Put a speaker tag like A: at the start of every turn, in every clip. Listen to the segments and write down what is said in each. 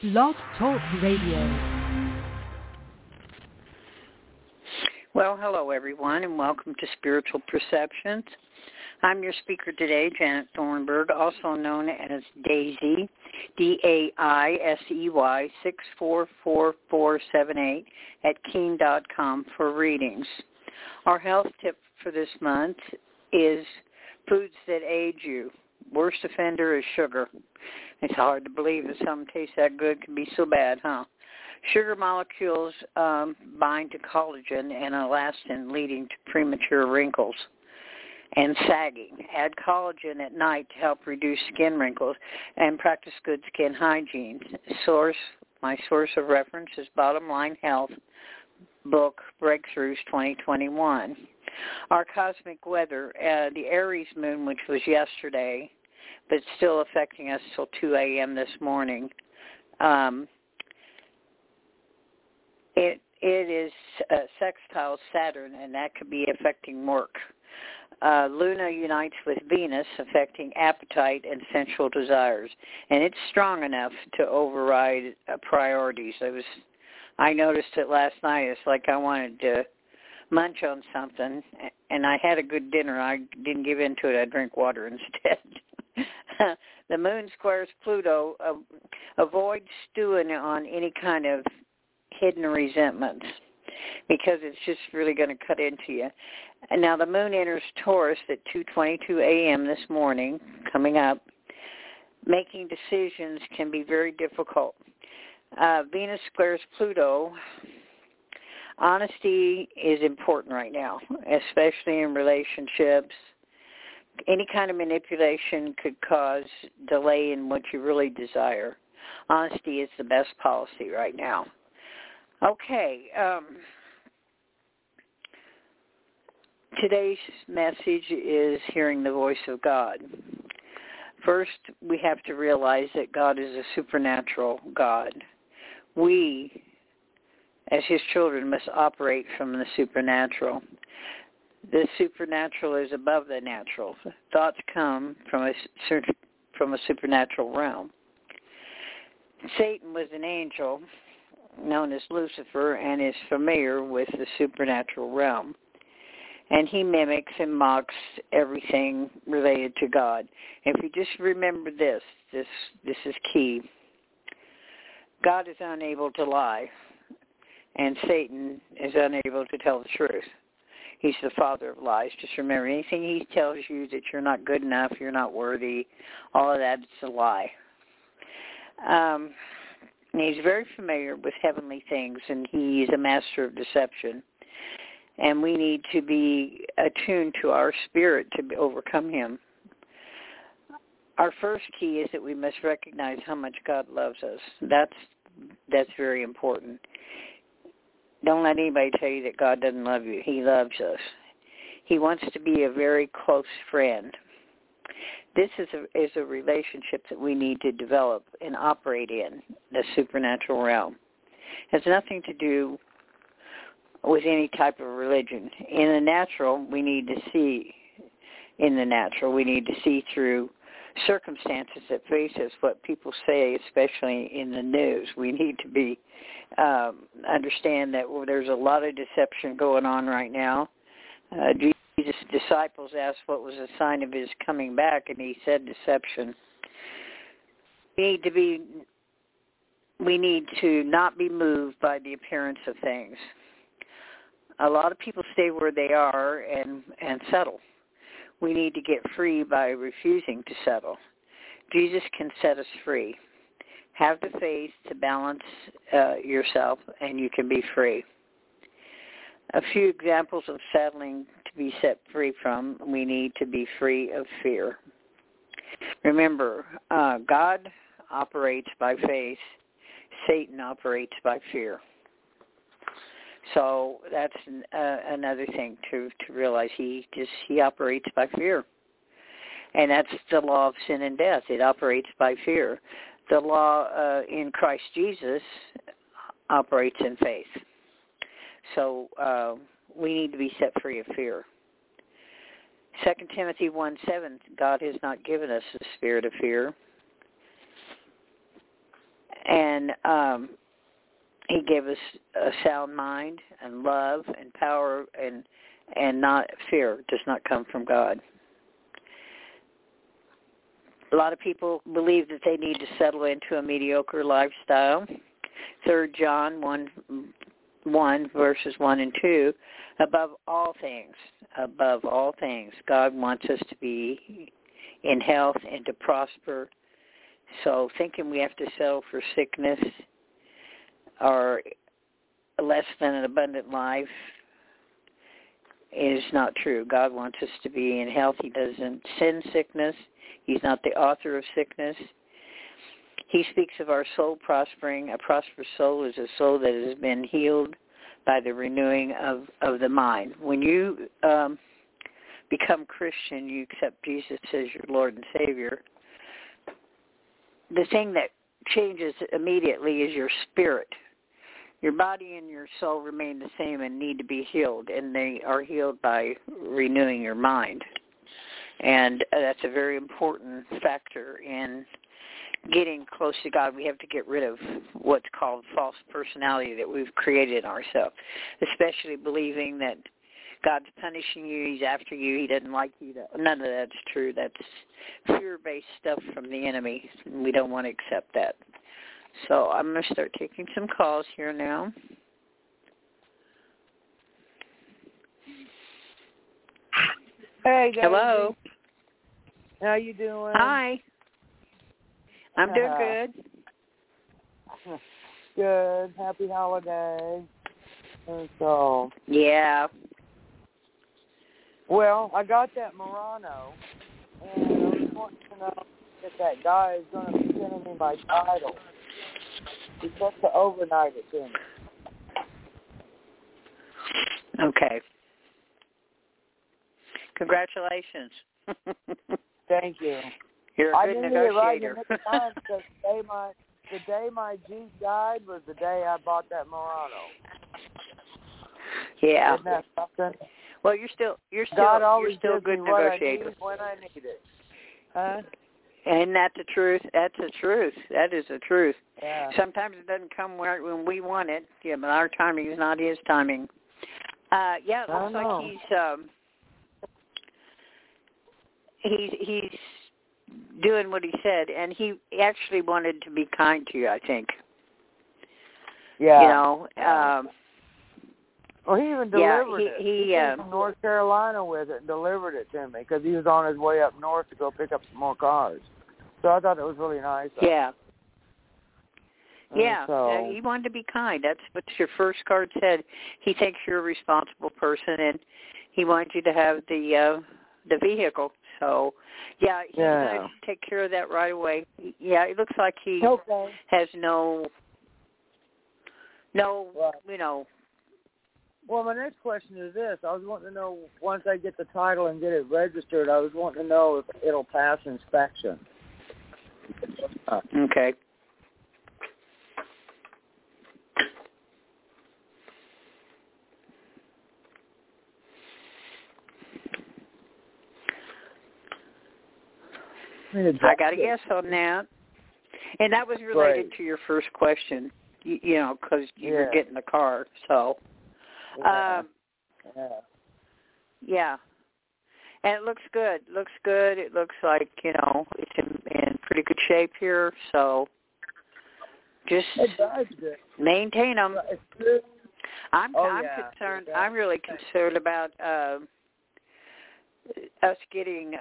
A: Blog Talk Radio.
B: Well, hello everyone, and welcome to Spiritual Perceptions. I'm your speaker today, Janet Thornburg, also known as Daisy, DAISEY 644478 at Keen.com for readings. Our health tip for this month is foods that age you. Worst offender is sugar. It's hard to believe that something tastes that good can be so bad, huh? Sugar molecules bind to collagen and elastin, leading to premature wrinkles and sagging. Add collagen at night to help reduce skin wrinkles and practice good skin hygiene. My source of reference is Bottom Line Health book, Breakthroughs 2021. Our cosmic weather, the Aries moon, which was yesterday, but still affecting us till 2 a.m. this morning. It is sextile Saturn, and that could be affecting work. Luna unites with Venus, affecting appetite and sensual desires, and it's strong enough to override priorities. I noticed it last night. It's like I wanted to munch on something, and I had a good dinner. I didn't give in to it. I drank water instead. The moon squares Pluto. Avoid stewing on any kind of hidden resentments, because it's just really going to cut into you. And now the moon enters Taurus at 2:22 a.m. this morning, coming up. Making decisions can be very difficult. Venus squares Pluto. Honesty is important right now, especially in relationships. Any kind of manipulation could cause delay in what you really desire. Honesty is the best policy right now. Okay. Today's message is hearing the voice of God. First, we have to realize that God is a supernatural God. We, as His children, must operate from the supernatural. The supernatural is above the natural. Thoughts come from a supernatural realm. Satan was an angel known as Lucifer and is familiar with the supernatural realm. And he mimics and mocks everything related to God. If you just remember this is key. God is unable to lie, and Satan is unable to tell the truth. He's the father of lies. Just remember, anything he tells you that you're not good enough, you're not worthy, all of that is a lie. And he's very familiar with heavenly things, and he's a master of deception. And we need to be attuned to our spirit to overcome him. Our first key is that we must recognize how much God loves us. That's very important. Don't let anybody tell you that God doesn't love you. He loves us. He wants to be a very close friend. This is a relationship that we need to develop and operate in, the supernatural realm. It has nothing to do with any type of religion. In the natural, we need to see through circumstances that face us, what people say, especially in the news. We need to be understand that there's a lot of deception going on right now. Jesus' disciples asked what was a sign of his coming back, and he said deception. We need to not be moved by the appearance of things. A lot of people stay where they are and settle. We need to get free by refusing to settle. Jesus can set us free. Have the faith to balance yourself, and you can be free. A few examples of settling to be set free from: we need to be free of fear. Remember, God operates by faith. Satan operates by fear. So that's another thing to realize. He operates by fear. And that's the law of sin and death. It operates by fear. The law in Christ Jesus operates in faith. So we need to be set free of fear. 2 Timothy 1:7, God has not given us the spirit of fear. And and He gave us a sound mind and love and power, and not fear. It does not come from God. A lot of people believe that they need to settle into a mediocre lifestyle. 3 John 1 verses 1 and 2, above all things, God wants us to be in health and to prosper. So thinking we have to settle for sickness or less than an abundant life is not true. God wants us to be in health. He doesn't send sickness. He's not the author of sickness. He speaks of our soul prospering. A prosperous soul is a soul that has been healed by the renewing of the mind. When you become Christian, you accept Jesus as your Lord and Savior. The thing that changes immediately is your spirit. Your body and your soul remain the same and need to be healed, and they are healed by renewing your mind. And that's a very important factor in getting close to God. We have to get rid of what's called false personality that we've created in ourselves, especially believing that God's punishing you, He's after you, He doesn't like you. None of that's true. That's fear-based stuff from the enemy. We don't want to accept that. So I'm going to start taking some calls here now.
C: Hey, Daisy.
B: Hello.
C: How you doing?
B: Hi. I'm doing good.
C: Good. Happy holidays. And so.
B: Yeah.
C: Well, I got that Murano, and I was wanting to know if that guy is going to be sending me my title. He's supposed to overnight it to me.
B: Okay. Congratulations.
C: Thank you.
B: You're a good negotiator.
C: I didn't time because the day my Jeep died was the day I bought that Murano.
B: Yeah.
C: Isn't that something?
B: Well, you're still a good negotiator.
C: When I need it. Huh?
B: Isn't that the truth? That's the truth. That is the truth.
C: Yeah.
B: Sometimes it doesn't come when we want it. Yeah, but our timing is not His timing. Yeah, it looks like he's doing what he said, and he actually wanted to be kind to you, I think.
C: Yeah.
B: You know.
C: Well, he even delivered it.
B: He
C: came from North Carolina with it and delivered it to me because he was on his way up north to go pick up some more cars. So I thought it was really nice.
B: Yeah. Yeah,
C: so,
B: he wanted to be kind. That's what your first card said. He thinks you're a responsible person, and he wants you to have the vehicle. So, yeah, he's going to take care of that right away. Yeah, it looks like he has no, you know.
C: Well, my next question is this. I was wanting to know, once I get the title and get it registered, I was wanting to know if it'll pass inspection.
B: Okay. I got a yes on that. And that was related to your first question, you know, because you were getting the car. So, yeah. And it looks good. It looks like, you know, it's in pretty good shape here. So just maintain them. I'm concerned. I'm really concerned about us getting,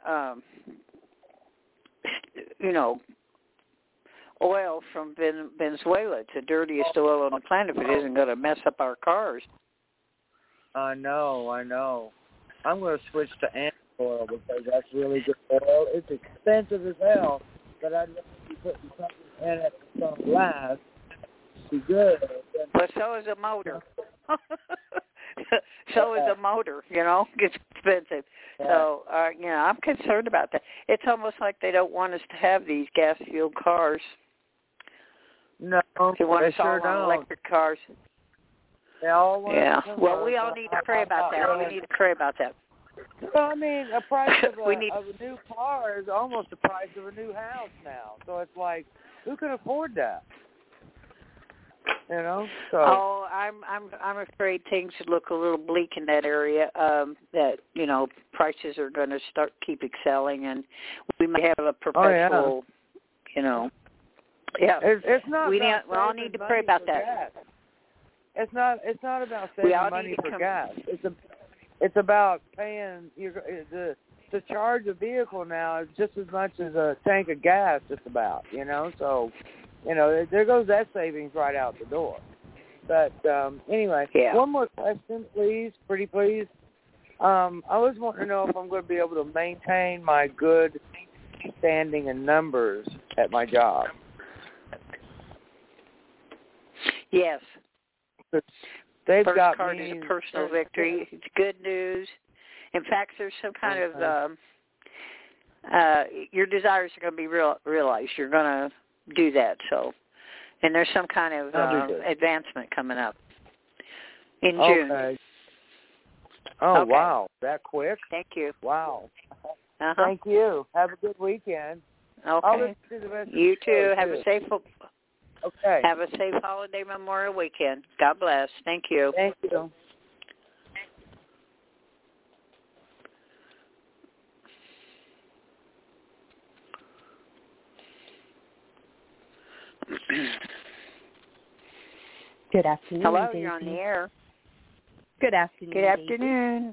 B: you know, oil from Venezuela. It's the dirtiest oil on the planet. If it isn't going to mess up our cars.
C: I know. I'm going to switch to ant oil because that's really good oil. It's expensive as hell, but I'd rather be putting something in it that's going to last. Be good.
B: But so is a motor. So is a motor, you know. It's expensive.
C: Yeah.
B: So, you know, I'm concerned about that. It's almost like they don't want us to have these gas-fueled cars.
C: No,
B: they want us all on electric cars.
C: They all want
B: well, we all need to pray about that. We need to pray about that.
C: Well, I mean, a price of a new car is almost the price of a new house now. So it's like, who can afford that? You know, so.
B: Oh, I'm afraid things look a little bleak in that area. That prices are going to keep excelling, and we might have a perpetual. Yeah.
C: It's not.
B: We all need to pray about that.
C: Gas. It's not about saving money for gas. It's about paying to charge a vehicle now is just as much as a tank of gas, just about. So. There goes that savings right out the door. But anyway, One more question, please, pretty please. I was wanting to know if I'm going to be able to maintain my good standing and numbers at my job.
B: Yes.
C: They've
B: First
C: got
B: card is a personal victory. It's good news. In fact, there's some kind of your desires are going to be realized. You're going to do that, and there's some kind of advancement coming up in June.
C: Okay. Oh, okay. Wow, that quick?
B: Thank you.
C: Wow. Thank you. Have a good weekend.
B: Okay. You too. Have a safe.
C: Okay.
B: Have a safe holiday Memorial weekend. God bless. Thank you.
C: Thank you.
A: Good afternoon.
B: Hello,
A: Daisy.
B: you're on the air.
A: Good afternoon.
B: Good afternoon.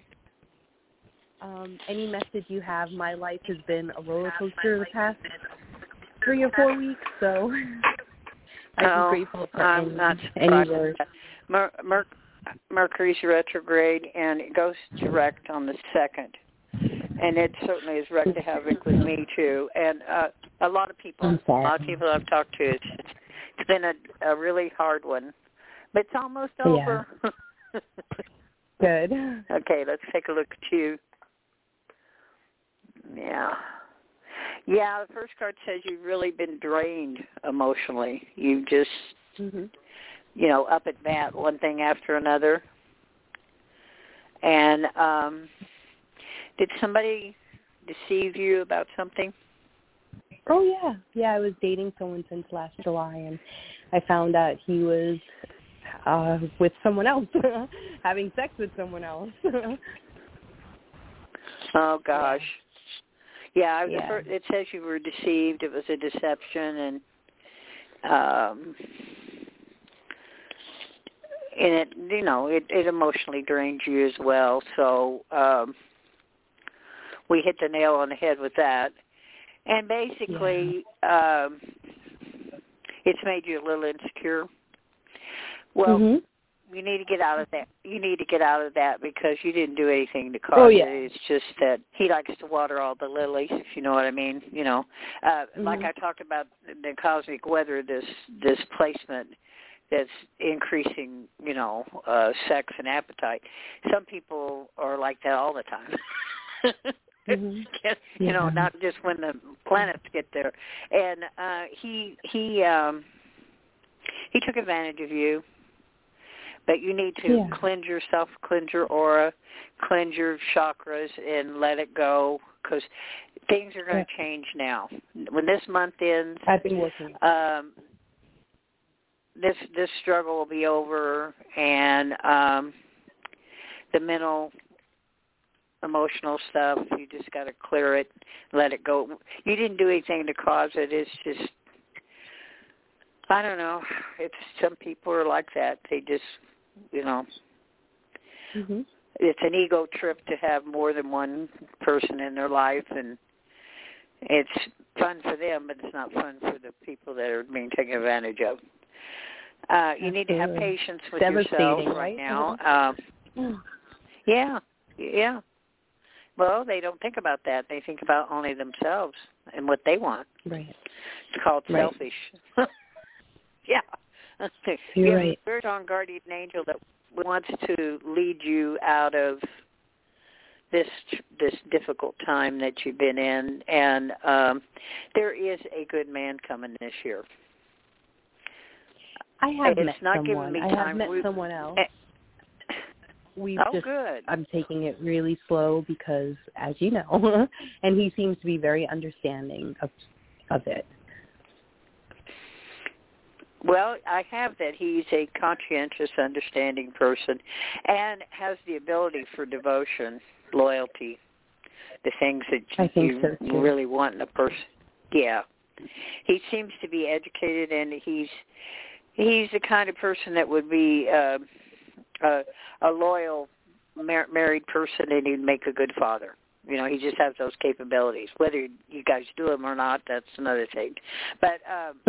A: Any message you have? My life has been a roller coaster the past 3 or 4 weeks, so I'm grateful for any word.
B: Mercury's retrograde, and it goes direct on the 2nd. And it certainly is wreaked havoc with me, too. And a lot of people I've talked to, it's been a really hard one. But it's almost over.
A: Good.
B: Okay, let's take a look at you. Yeah. Yeah, the first card says you've really been drained emotionally. You just, up at bat, one thing after another. And did somebody deceive you about something?
A: Oh, yeah. Yeah, I was dating someone since last July, and I found out he was with someone else, having sex with someone else.
B: Oh, gosh. Yeah, it says you were deceived. It was a deception, and it emotionally drained you as well. So we hit the nail on the head with that. And basically, it's made you a little insecure. Well, you need to get out of that. You need to get out of that because you didn't do anything to cause it. It's just that he likes to water all the lilies, if you know what I mean. Like I talked about the cosmic weather, this placement that's increasing, sex and appetite. Some people are like that all the time. Not just when the planets get there. And he took advantage of you. But you need to cleanse yourself, cleanse your aura, cleanse your chakras, and let it go because things are going to change now. When this month ends,
A: I've been working.
B: This struggle will be over, and the mental, emotional stuff, you just got to clear it, let it go. You didn't do anything to cause it. It's just, I don't know. It's some people are like that. They just, it's an ego trip to have more than one person in their life, and it's fun for them, but it's not fun for the people that are being taken advantage of. You need to have patience with yourself right now. Yeah. Well, they don't think about that. They think about only themselves and what they want.
A: Right.
B: It's called selfish. Yeah.
A: You're right.
B: You have a very strong guardian angel that wants to lead you out of this difficult time that you've been in, and there is a good man coming this year.
A: I have met
B: not
A: someone.
B: Giving me
A: I
B: time.
A: have met someone else.
B: Good.
A: I'm taking it really slow because, as you know, and he seems to be very understanding of it.
B: Well, I have that he's a conscientious, understanding person and has the ability for devotion, loyalty, the things that you really want in a person. Yeah. He seems to be educated, and he's the kind of person that would be a loyal married person, and he'd make a good father. You know, he just has those capabilities. Whether you guys do them or not, that's another thing. But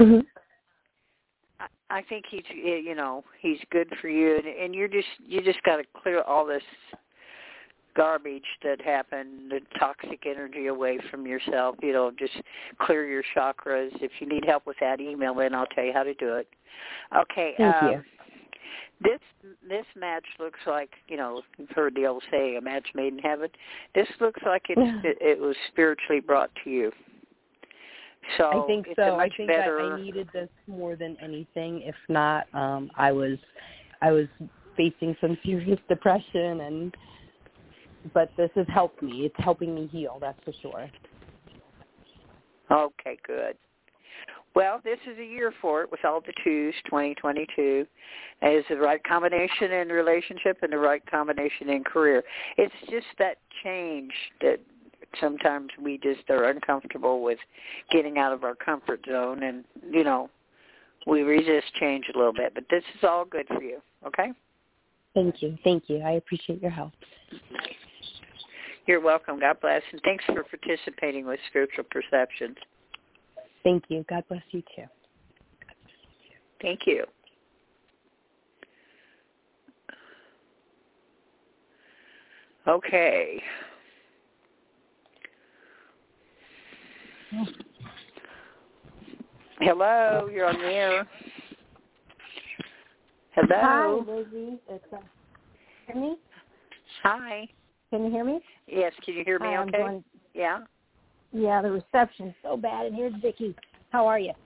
B: I think he's good for you, and you just got to clear all this garbage that happened, the toxic energy away from yourself. You know, just clear your chakras. If you need help with that, email in. I'll tell you how to do it. Okay.
A: Thank you.
B: This match looks like, you know, you've heard the old saying, a match made in heaven. This looks like it was spiritually brought to you. So
A: I think
B: it's
A: so.
B: a much
A: I think
B: better...
A: I needed this more than anything. If not, I was facing some serious depression, but this has helped me. It's helping me heal, that's for sure.
B: Okay, good. Well, this is a year for it with all the twos, 2022. It is the right combination in relationship and the right combination in career. It's just that change that sometimes we just are uncomfortable with getting out of our comfort zone, and, you know, we resist change a little bit. But this is all good for you, okay?
A: Thank you. Thank you. I appreciate your help.
B: You're welcome. God bless. And thanks for participating with Spiritual Perceptions.
A: Thank you. God bless you, too.
B: Thank you. Okay. Hello, you're on the air. Hello.
D: Hi, Lizzie. Hear me?
B: Hi.
D: Can you hear me?
B: Yes, can you hear me okay? Yeah.
D: Yeah, the reception's so bad. And here's Vicki. How are you?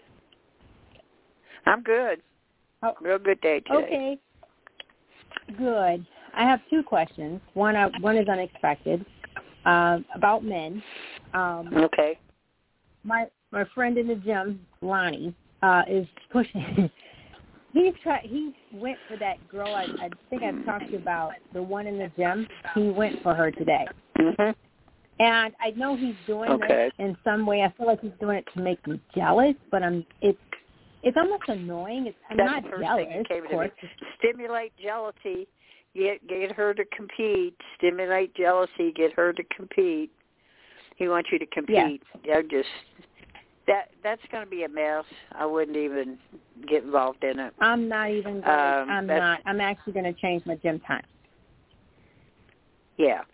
B: I'm good. Real good day today.
D: Okay. Good. I have two questions. One is unexpected, about men.
B: Okay.
D: My friend in the gym, Lonnie, is pushing. He went for that girl. I think I've talked to you about, the one in the gym. He went for her today.
B: Mm-hmm.
D: And I know he's doing this in some way. I feel like he's doing it to make me jealous, but it's almost annoying. I'm
B: That's
D: not
B: the first
D: jealous,
B: thing you came
D: of
B: to
D: course.
B: me. Stimulate jealousy. Get her to compete. Stimulate jealousy. Get her to compete. He wants you to compete. Yeah. That's going to be a mess. I wouldn't even get involved in it.
D: I'm not even going to. I'm actually going to change my gym time.
B: Yeah.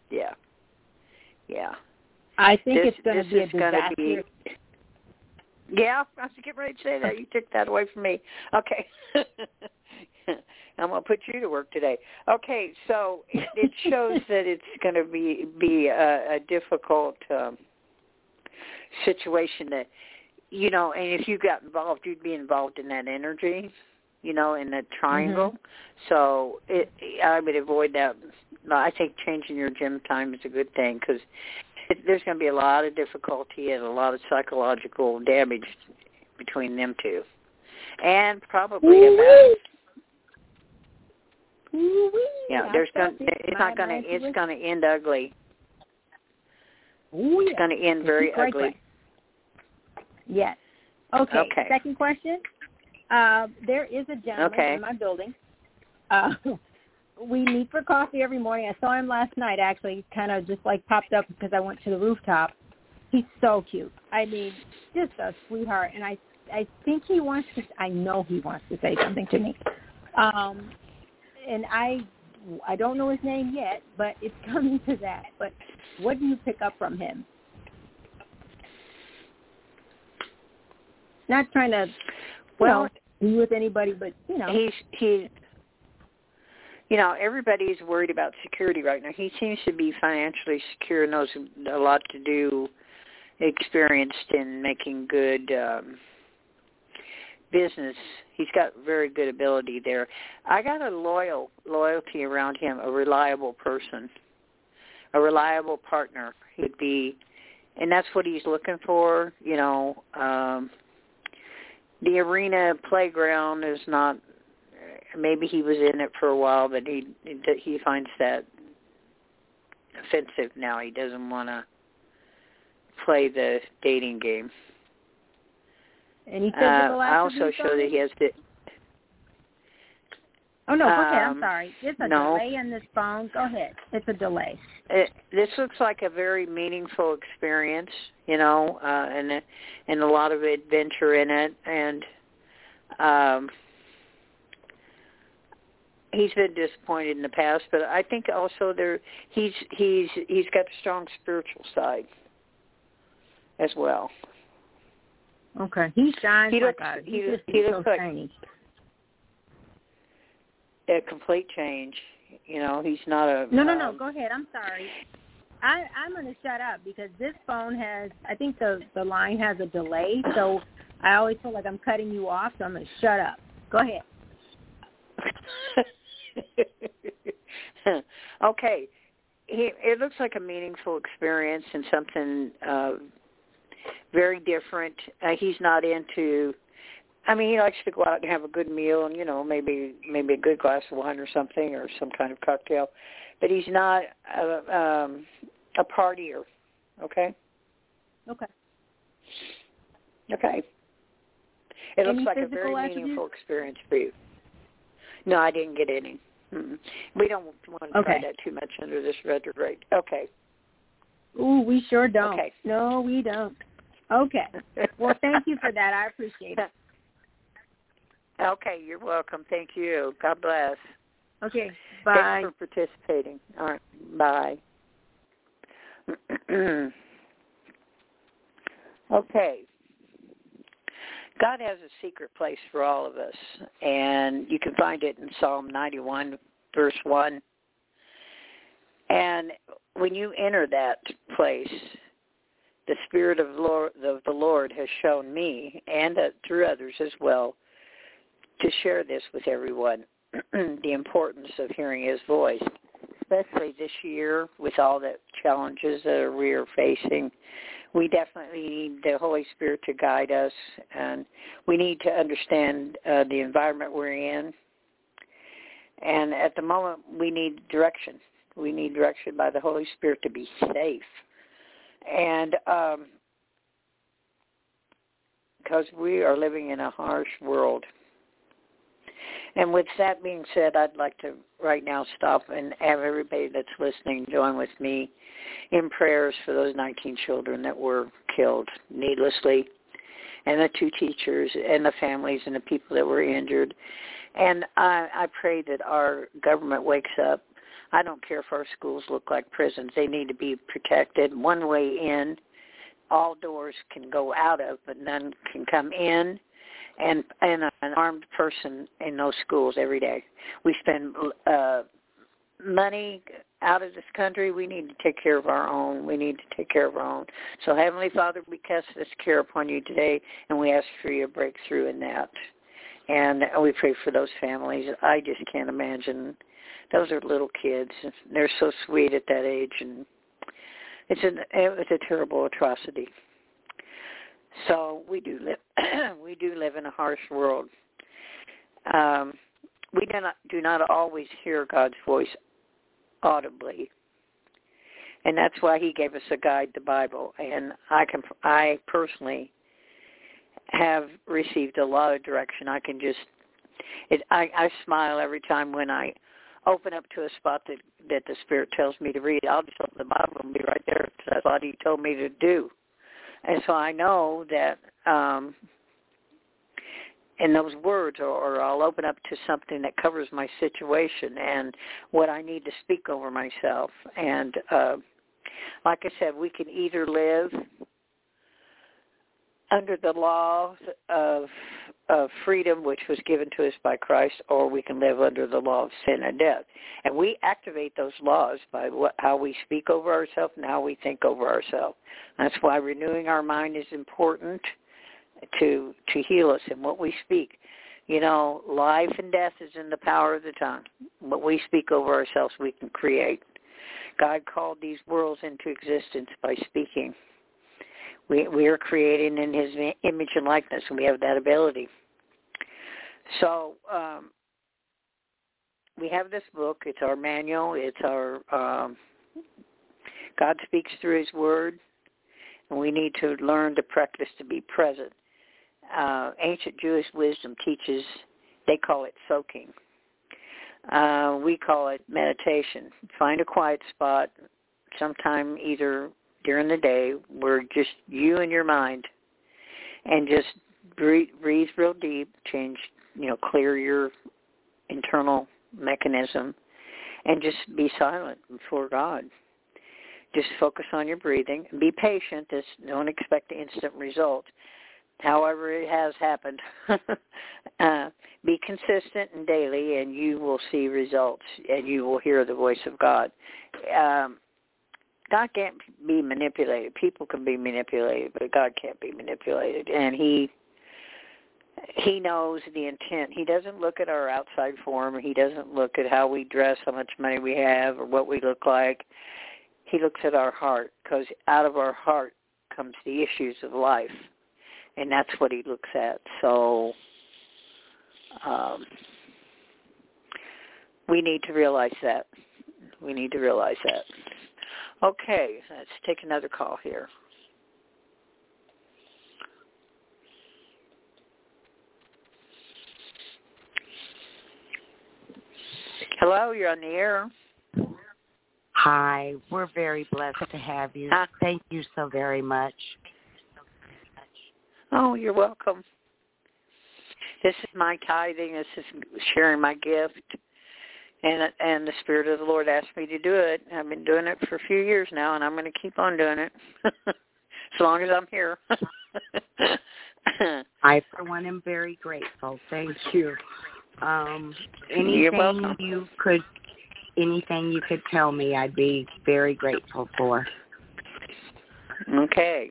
D: I think it's going to be a disaster.
B: Yeah, I was getting ready to say that. You took that away from me. Okay. I'm going to put you to work today. Okay, so it shows that it's going to be a difficult situation that, you know, and if you got involved, you'd be involved in that energy, you know, in that triangle. Mm-hmm. So I would avoid that. I think changing your gym time is a good thing because there's going to be a lot of difficulty and a lot of psychological damage between them two, and probably it's going to end ugly. It's going to end very ugly.
D: Yes. Okay. Second question. There is a gentleman in my building. We meet for coffee every morning. I saw him last night, actually. He kind of just like popped up because I went to the rooftop. He's so cute. I mean, just a sweetheart. And I think I know he wants to say something to me. And I don't know his name yet, but it's coming to that. But what do you pick up from him? Not trying to, be with anybody, but, you know.
B: He's you know, everybody's worried about security right now. He seems to be financially secure, knows a lot to do, experienced in making good business. He's got very good ability there. I got a loyalty around him, a reliable person, a reliable partner. He'd be, and that's what he's looking for, you know. the arena playground is not. Maybe he was in it for a while, but he finds that offensive now. He doesn't want to play the dating game.
D: And he physical
B: I also show that he has the.
D: Oh no, go ahead. I'm sorry. It's a delay in this phone. Go ahead. It's a delay.
B: This looks like a very meaningful experience, and a lot of adventure in it, and he's been disappointed in the past, but I think also he's got a strong spiritual side as well.
D: Okay, he shines like
B: he looks
D: so
B: like
D: tiny.
B: A complete change. He's not a.
D: No. Go ahead. I'm sorry. I'm going to shut up because this phone has. I think the line has a delay, so I always feel like I'm cutting you off. So I'm going to shut up. Go ahead.
B: Okay. It looks like a meaningful experience and something very different. He's not into. I mean, he likes to go out and have a good meal and, maybe a good glass of wine or something or some kind of cocktail. But he's not a partier, okay?
D: Okay.
B: Okay. It looks like a very meaningful experience for you. No, I didn't get any. Mm-mm. We don't want to try that too much under this retrograde. Okay.
D: Ooh, we sure don't.
B: Okay.
D: No, we don't. Okay. Well, thank you for that. I appreciate it.
B: Okay, you're welcome. Thank you. God bless.
D: Okay, bye.
B: Thanks for participating. All right, bye. Okay. God has a secret place for all of us, and you can find it in Psalm 91, verse 1. And when you enter that place, the Spirit of the Lord has shown me, and through others as well, to share this with everyone, the importance of hearing his voice, especially this year with all the challenges that we are facing. We definitely need the Holy Spirit to guide us, and we need to understand the environment we're in. And at the moment, we need direction. We need direction by the Holy Spirit to be safe. And because we are living in a harsh world. And with that being said, I'd like to right now stop and have everybody that's listening join with me in prayers for those 19 children that were killed needlessly, and the 2 teachers and the families and the people that were injured. And I pray that our government wakes up. I don't care if our schools look like prisons. They need to be protected. One way in, all doors can go out of, but none can come in. And an armed person in those schools every day. We spend money out of this country. We need to take care of our own. We need to take care of our own. So, Heavenly Father, we cast this care upon you today, and we ask for your breakthrough in that. And we pray for those families. I just can't imagine. Those are little kids. They're so sweet at that age, and it's a terrible atrocity. So we do live in a harsh world. We do not always hear God's voice audibly, and that's why He gave us a guide, the Bible. And I personally have received a lot of direction. I smile every time when I open up to a spot that the Spirit tells me to read. I'll just open the Bible and be right there because that's what He told me to do. And so I know that in those words, or I'll open up to something that covers my situation and what I need to speak over myself. And like I said, we can either live under the law of freedom, which was given to us by Christ, or we can live under the law of sin and death. And we activate those laws by how we speak over ourselves and how we think over ourselves. That's why renewing our mind is important to heal us in what we speak. Life and death is in the power of the tongue. What we speak over ourselves, we can create. God called these worlds into existence by speaking. We are creating in His image and likeness, and we have that ability. So we have this book. It's our manual. It's our God speaks through His Word, and we need to learn to practice to be present. Ancient Jewish wisdom teaches, they call it soaking. We call it meditation. Find a quiet spot sometime either during the day where just you and your mind, and just breathe real deep, clear your internal mechanism, and just be silent before God. Just focus on your breathing. Be patient. Don't expect the instant result. However, it has happened. Be consistent and daily, and you will see results, and you will hear the voice of God. God can't be manipulated. People can be manipulated, but God can't be manipulated. And He knows the intent. He doesn't look at our outside form. He doesn't look at how we dress, how much money we have, or what we look like. He looks at our heart, because out of our heart comes the issues of life. And that's what He looks at. So we need to realize that. We need to realize that. Okay, let's take another call here. Hello, you're on the air.
E: Hi, we're very blessed to have you. Thank you so very much.
B: Oh, you're welcome. This is my tithing. This is sharing my gift. And the Spirit of the Lord asked me to do it. I've been doing it for a few years now, and I'm going to keep on doing it as long as I'm here.
E: I, for one, am very grateful. Thank you.
B: You're welcome.
E: Anything you could tell me, I'd be very grateful for.
B: Okay.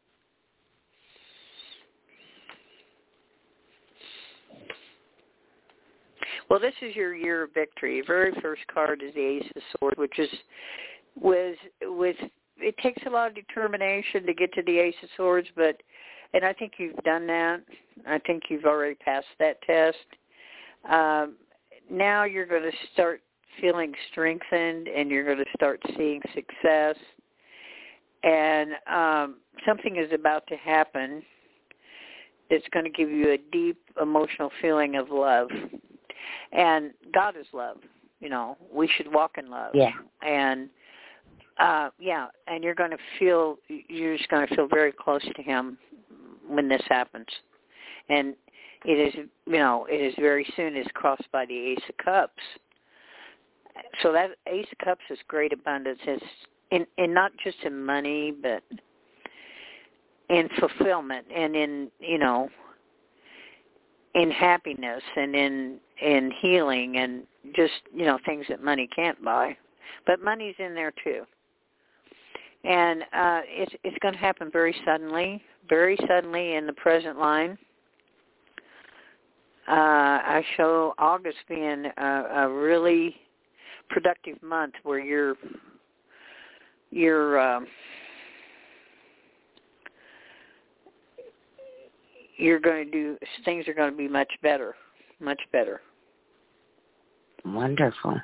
B: Well, this is your year of victory. Your very first card is the Ace of Swords, which it takes a lot of determination to get to the Ace of Swords, and I think you've done that. I think you've already passed that test. Now you're going to start feeling strengthened, and you're going to start seeing success. And something is about to happen that's going to give you a deep emotional feeling of love. And God is love. We should walk in love.
E: Yeah.
B: And and you're just going to feel very close to Him when this happens. And it is very soon is crossed by the Ace of Cups. So that Ace of Cups is great abundance. It's in not just in money, but in fulfillment and in happiness and in healing and just, things that money can't buy. But money's in there too. And it's going to happen very suddenly in the present line. I show August being a really productive month where you're going to do, things are going to be much better.
E: Wonderful.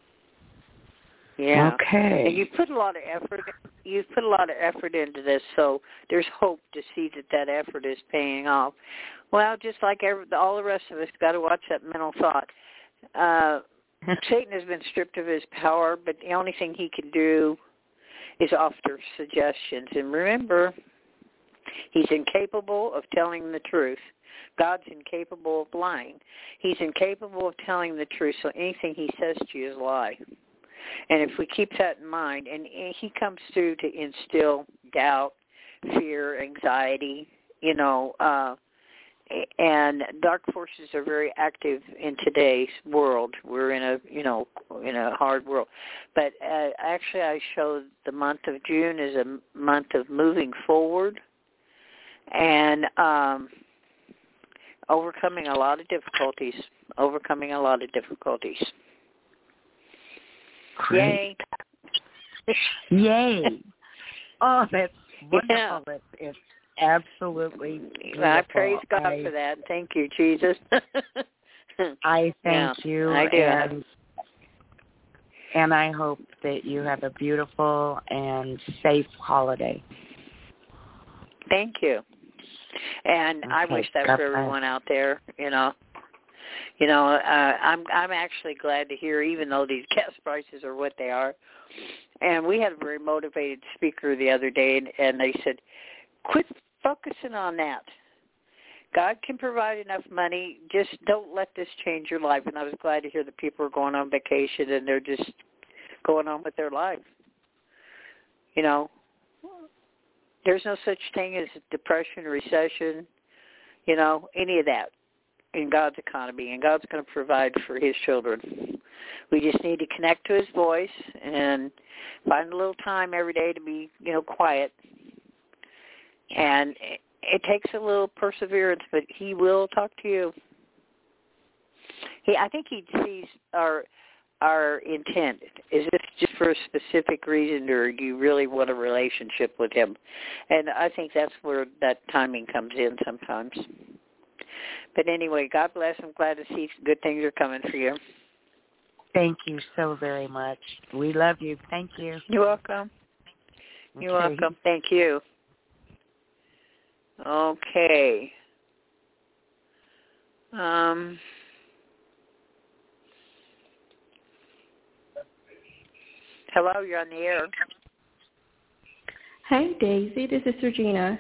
B: Yeah.
E: Okay.
B: And you put a lot of effort. You've put a lot of effort into this, so there's hope to see that effort is paying off. Well, just like all the rest of us, got to watch that mental thought. Satan has been stripped of his power, but the only thing he can do is offer suggestions. And remember, he's incapable of telling the truth. God's incapable of lying. He's incapable of telling the truth, so anything he says to you is a lie. And if we keep that in mind, and he comes through to instill doubt, fear, anxiety, and dark forces are very active in today's world. We're in a hard world. But actually I show the month of June is a month of moving forward and overcoming a lot of difficulties.
E: Great.
B: Yay.
E: Yay. Oh, that's wonderful.
B: Yeah.
E: It's absolutely beautiful.
B: I praise God for that. Thank you, Jesus.
E: I thank you.
B: I do.
E: And I hope that you have a beautiful and safe holiday.
B: Thank you. And
E: Okay,
B: I wish that for everyone out there, I'm actually glad to hear, even though these gas prices are what they are. And we had a very motivated speaker the other day, and they said, quit focusing on that. God can provide enough money. Just don't let this change your life. And I was glad to hear that people are going on vacation and they're just going on with their life. There's no such thing as depression, recession, any of that in God's economy. And God's going to provide for his children. We just need to connect to his voice and find a little time every day to be, quiet. And it takes a little perseverance, but he will talk to you. I think he sees our intent. Is this just for a specific reason, or do you really want a relationship with him? And I think that's where that timing comes in sometimes. But anyway, God bless. I'm glad to see good things are coming for you.
E: Thank you so very much. We love you. Thank you.
B: You're welcome. You're welcome. Thank you. Okay. Hello, you're on the air.
F: Hey, Daisy. This is Regina.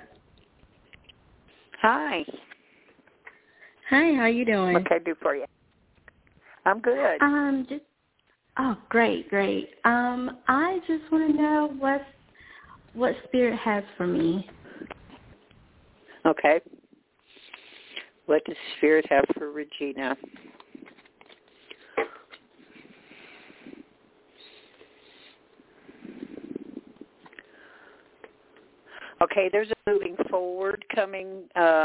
B: Hi.
F: Hi, how you doing?
B: What can I do for you? I'm good.
F: Great. I just want to know what Spirit has for me.
B: Okay. What does Spirit have for Regina? Okay, there's a moving forward coming,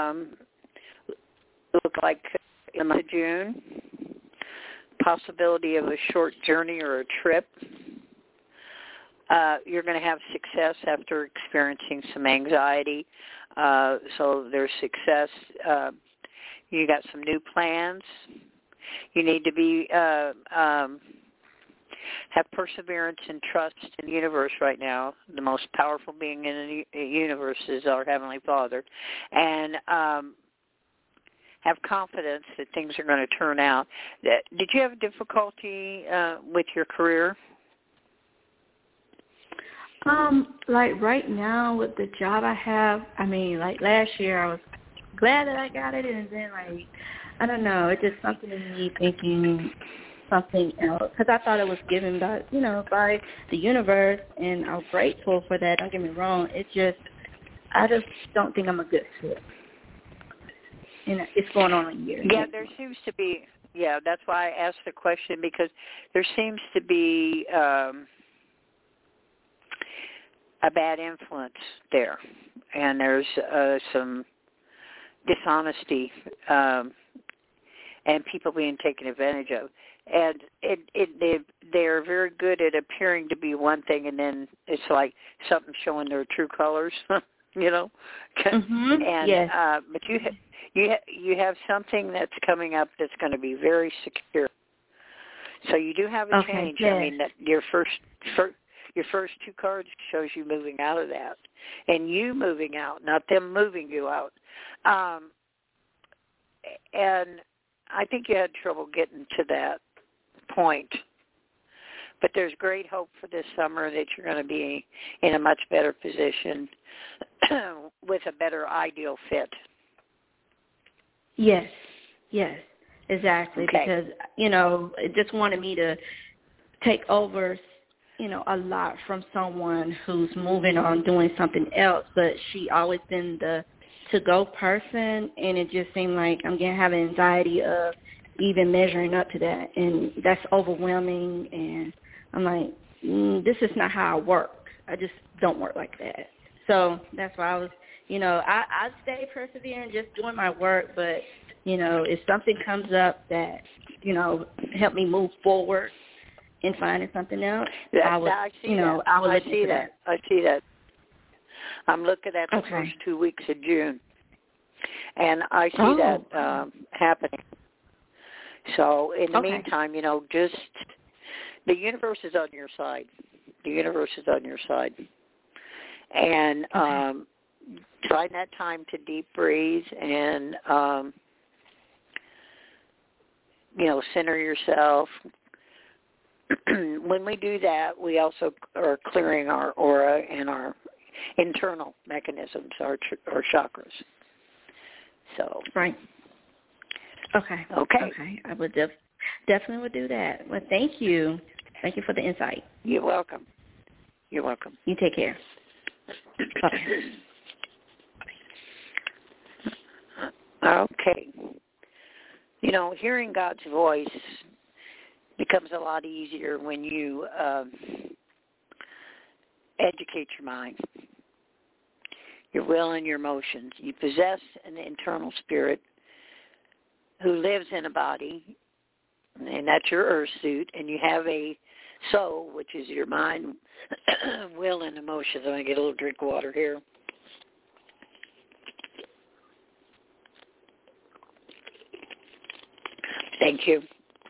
B: look like in the June. Possibility of a short journey or a trip. You're going to have success after experiencing some anxiety. So there's success. You got some new plans. You need to be have perseverance and trust in the universe right now. The most powerful being in the universe is our Heavenly Father. And have confidence that things are going to turn out. Did you have difficulty with your career?
F: Like right now with the job I have, like last year I was glad that I got it, and then I don't know, it's just something in me thinking something else, because I thought it was given by the universe, and I'm grateful for that. Don't get me wrong. I just don't think I'm a good fit. And it's going on a year.
B: Yeah, there seems to be. Yeah, that's why I asked the question, because there seems to be a bad influence there, and there's some dishonesty and people being taken advantage of. And they're very good at appearing to be one thing, and then it's like something showing their true colors,
F: Mm-hmm.
B: And
F: yes.
B: But you have something that's coming up that's going to be very secure. So you do have a change.
F: Yes.
B: That your first two cards shows you moving out of that, and you moving out, not them moving you out. And I think you had trouble getting to that point. But there's great hope for this summer that you're going to be in a much better position with a better ideal fit.
F: Yes, exactly.
B: Okay.
F: Because, it just wanted me to take over, a lot from someone who's moving on, doing something else, but she always been the to-go person, and it just seemed like I'm going to have anxiety of even measuring up to that, and that's overwhelming, and I'm like, this is not how I work. I just don't work like that. So that's why I was, I stay persevering, just doing my work, but, if something comes up that, help me move forward in finding something else, I would let you know that.
B: I see that. I'm looking at the first 2 weeks of June, and I see that happening. So in the meantime, just the universe is on your side. The universe is on your side. And find that time to deep breathe and, center yourself. When we do that, we also are clearing our aura and our internal mechanisms, our chakras. So
F: right. Okay. I would definitely would do that. Well, thank you. Thank you for the insight.
B: You're welcome.
F: You take care.
B: Okay. Hearing God's voice becomes a lot easier when you educate your mind, your will, and your emotions. You possess an internal spirit who lives in a body, and that's your earth suit, and you have a soul, which is your mind, will, and emotions. I'm going to get a little drink of water here. Thank you.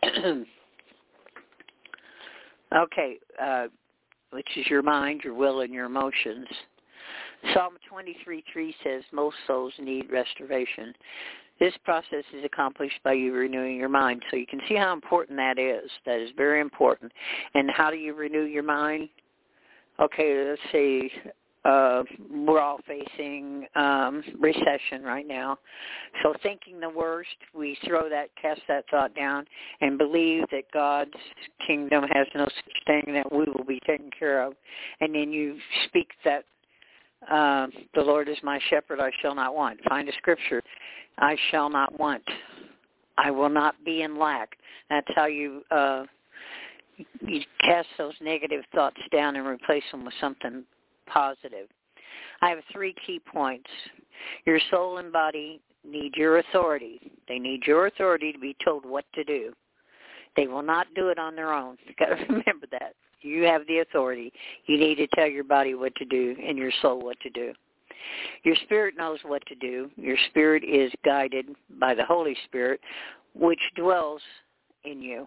B: Okay, which is your mind, your will, and your emotions. Psalm 23:3 says most souls need restoration. This process is accomplished by you renewing your mind. So you can see how important that is. That is very important. And how do you renew your mind? Okay, let's see. We're all facing recession right now. So thinking the worst, we cast that thought down and believe that God's kingdom has no such thing, that we will be taken care of. And then you speak that the Lord is my shepherd, I shall not want. Find a scripture. I shall not want. I will not be in lack. That's how you cast those negative thoughts down and replace them with something positive. I have 3 key points. Your soul and body need your authority. They need your authority to be told what to do. They will not do it on their own. You've got to remember that. You have the authority. You need to tell your body what to do and your soul what to do. Your spirit knows what to do. Your spirit is guided by the Holy Spirit, which dwells in you.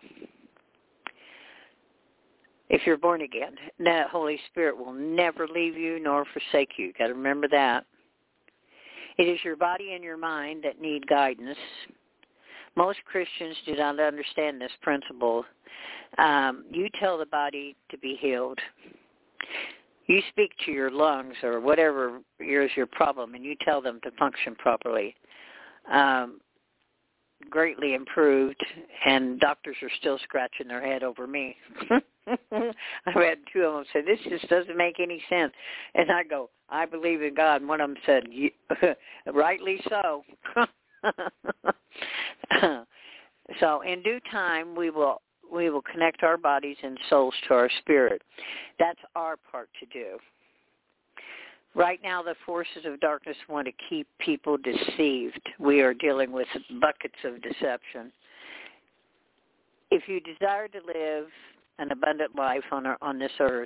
B: If you're born again, that Holy Spirit will never leave you nor forsake you. You've got to remember that. It is your body and your mind that need guidance. Most Christians do not understand this principle. You tell the body to be healed. You speak to your lungs or whatever is your problem, and you tell them to function properly. Greatly improved, and doctors are still scratching their head over me. I've had 2 of them say, this just doesn't make any sense. And I go, I believe in God. And one of them said, rightly so. So in due time, we will connect our bodies and souls to our spirit. That's our part to do. Right now, the forces of darkness want to keep people deceived. We are dealing with buckets of deception. If you desire to live an abundant life on this earth,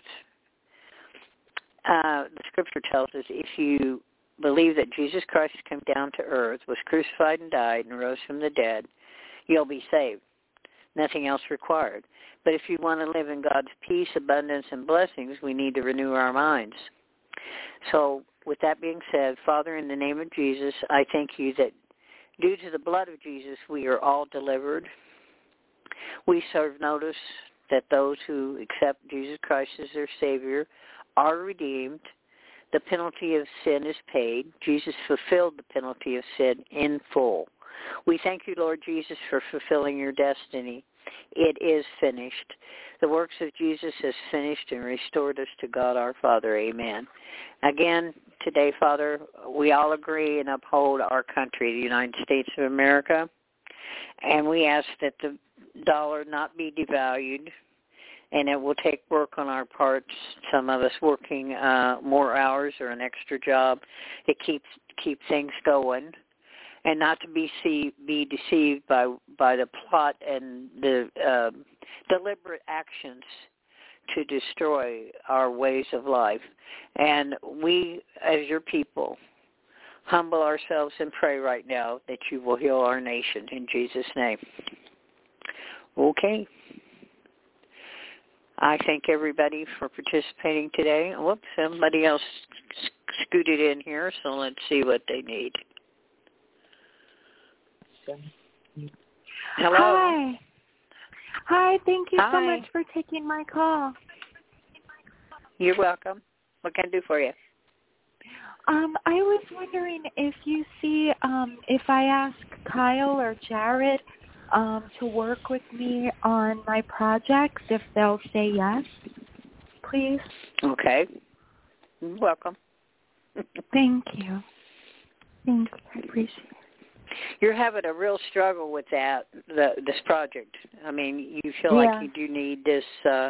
B: the Scripture tells us if you believe that Jesus Christ came down to earth, was crucified and died, and rose from the dead, you'll be saved. Nothing else required. But if you want to live in God's peace, abundance, and blessings, we need to renew our minds. So with that being said, Father, in the name of Jesus, I thank you that due to the blood of Jesus, we are all delivered. We serve notice that those who accept Jesus Christ as their Savior are redeemed. The penalty of sin is paid. Jesus fulfilled the penalty of sin in full. We thank you, Lord Jesus, for fulfilling your destiny. It is finished. The works of Jesus has finished and restored us to God our Father. Amen. Again, today, Father, we all agree and uphold our country, the United States of America, and we ask that the dollar not be devalued, and it will take work on our parts, some of us working more hours or an extra job to keep things going, and not to be deceived by the plot and the deliberate actions to destroy our ways of life. And we, as your people, humble ourselves and pray right now that you will heal our nation in Jesus' name. Okay. I thank everybody for participating today. Whoops, somebody else scooted in here, so let's see what they need. Hello.
G: Hi, thank you so much for taking my call.
B: You're welcome. What can I do for you?
G: I was wondering if you see if I ask Kyle or Jared to work with me on my projects, if they'll say yes, please.
B: Okay. You're welcome.
G: Thank you. Thank you. I appreciate it.
B: You're having a real struggle with this project. I mean, you feel like you do need this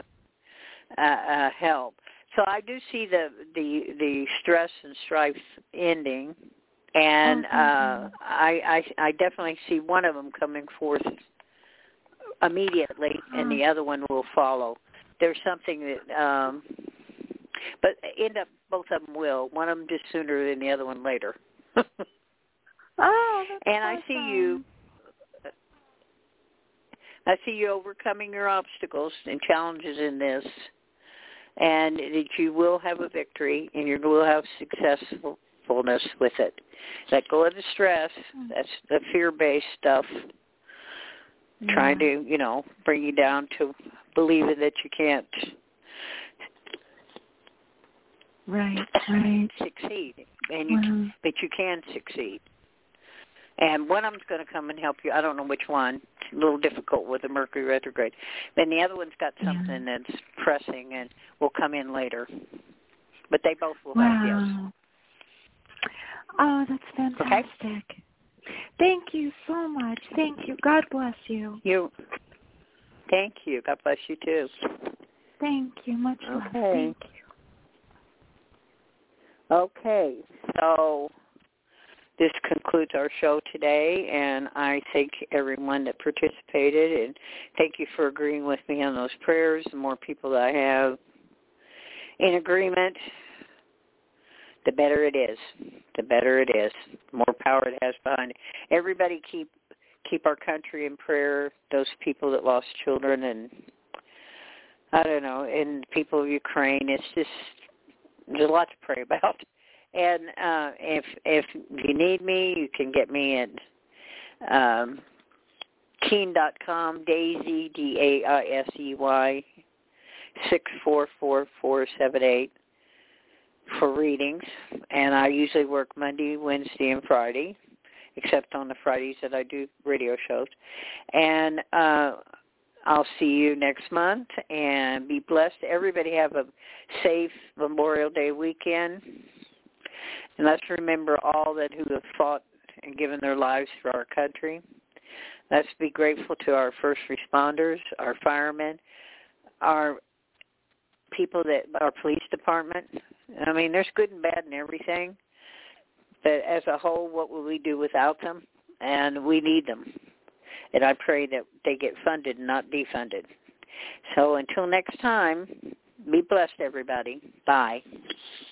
B: help. So I do see the stress and strife ending, and I definitely see one of them coming forth immediately, and the other one will follow. There's something that, but end up both of them will. One of them just sooner than the other one later.
G: That's
B: and
G: awesome.
B: I see you overcoming your obstacles and challenges in this, and that you will have a victory and you will have successfulness with it. Let go of the stress. That's the fear-based stuff. Trying to, bring you down to believing that you can't succeed, and but you can succeed. And one of them's going to come and help you. I don't know which one. It's a little difficult with the Mercury retrograde. Then the other one's got something that's pressing and will come in later. But they both will have yes.
G: Oh, that's fantastic. Okay? Thank you so much. Thank you. God bless you.
B: Thank you. God bless you, too.
G: Thank you. Much love. Thank you.
B: Okay. So this concludes our show today, and I thank everyone that participated, and thank you for agreeing with me on those prayers. The more people that I have in agreement, the better it is. The better it is. The more power it has behind it. Everybody keep our country in prayer, those people that lost children, and I don't know, and people of Ukraine. It's just, there's a lot to pray about. And if you need me, you can get me at Keen.com, Daisy, DAISEY, 644-478 for readings. And I usually work Monday, Wednesday, and Friday, except on the Fridays that I do radio shows. And I'll see you next month, and be blessed. Everybody have a safe Memorial Day weekend. And let's remember all that who have fought and given their lives for our country. Let's be grateful to our first responders, our firemen, our people our police department. I mean, there's good and bad in everything. But as a whole, what will we do without them? And we need them. And I pray that they get funded and not defunded. So until next time, be blessed, everybody. Bye.